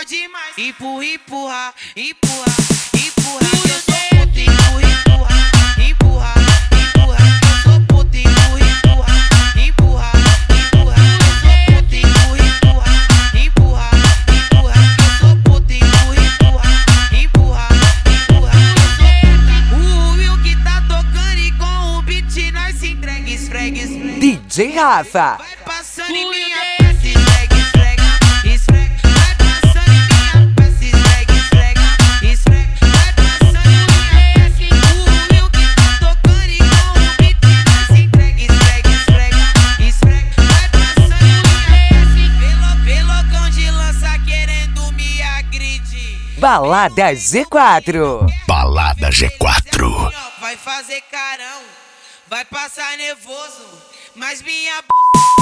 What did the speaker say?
demais. Empurra, empurra, empurra, empurra. Eu sou puta, empurra, empurra, empurra, empurra. Eu sou puta, empurra, empurra, empurra, empurra. Eu sou puta, empurra, empurra, empurra, empurra. Eu sou puta, empurra, empurra, empurra, empurra. O Will que tá tocando e com o beat nós se entrega, esfrega, esfrega. DJ Rafa. Vai passando em minha peça, esfrega, esfrega, esfrega. Vai passando em minha peça, esfrega, esfrega, esfrega. Vai passando em minha peça. O Will que tá tocando e com o beat nós se entrega, esfrega, esfrega, esfrega. Vai passando em minha peça. Pelocão de lança querendo me agredir. Balada G4. Balada G4. Vai fazer carão, vai passar nervoso, mas minha